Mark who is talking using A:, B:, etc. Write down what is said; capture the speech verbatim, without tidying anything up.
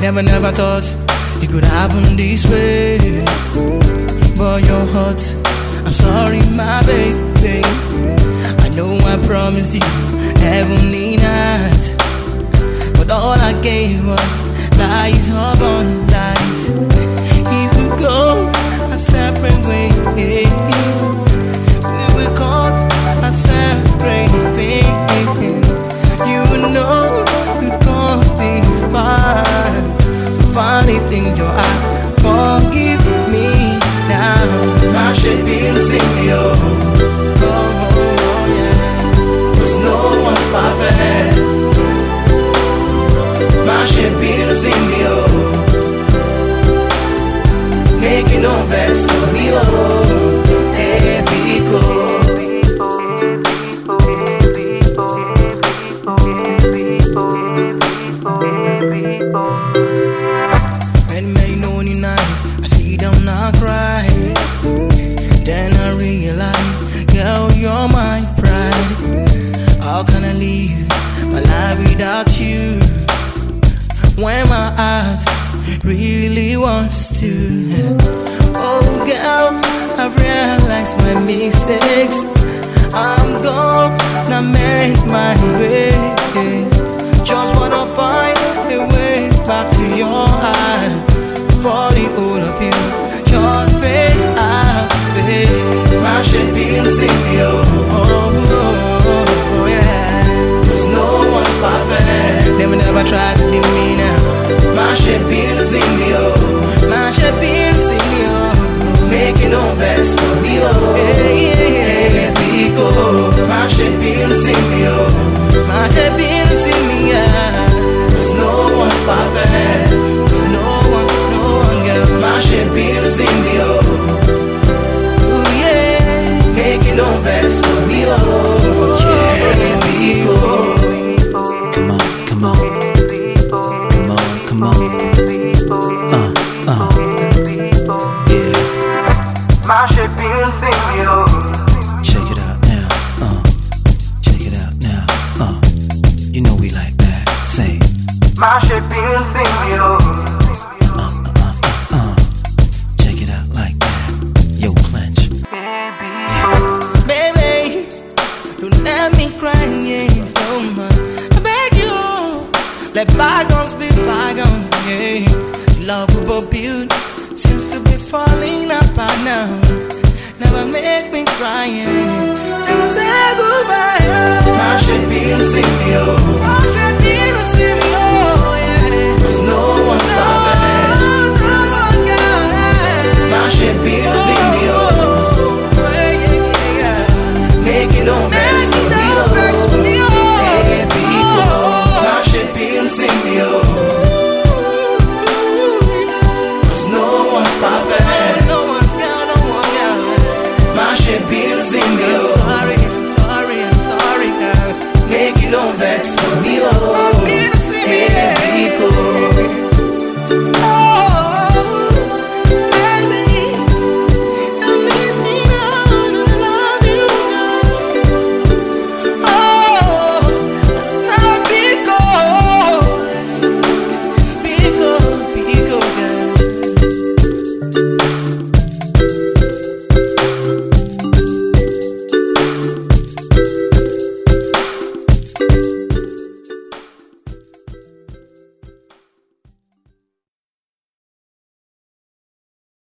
A: Never, never thought it could happen this way. But your heart, I'm sorry, my baby. I know I promised you heavenly night, but all I gave was lies upon lies. If we go our separate ways, we will cause ourselves great pain. You will know we've gone this far. So finally think your eyes, forgive me now. My shape in sing yo. Oh, oh, oh, yeah. Cause no one's perfect. My shape in sing yo. Make you no vex for me, oh. Hey, because many, many lonely nights, I sit down and I cry. Then I realize, girl, you're my pride. How can I live my life without you when my heart really wants to? Oh, girl, I've realized my mistakes. I'm gonna make my way. Just wanna find a way back to your heart. For the whole of you, your face out, babe. My shape in the city, oh, oh, oh, oh, yeah. Cause no one's perfect. Never, never try to be me now. My shape in the city, oh. My shape in the city, oh. Make you no vex for me, oh. Hey, hey, hey, let me go. My shape in the city, oh. My shape in the city, yeah. Cause no one's perfect. Cause no one, no one, girl. My shape in the city, oh. Ooh, yeah. Make you no vex for me, oh. Yeah, let me go.
B: Come on, come on. Come on, come on. Uh, uh. Yeah.
A: My shape in the city, oh.
B: Check it out now. Uh. Check it out now. Uh. You know we like that. Say.
A: My shape in the city, oh.
B: Uh, uh, uh, uh. Check it out like that. Yo, clench.
A: Baby,
B: Yeah.
A: baby, don't let me cry, yeah, no more. I beg you, let bygones be bygones, yeah. Lovable beauty seems to be falling apart now.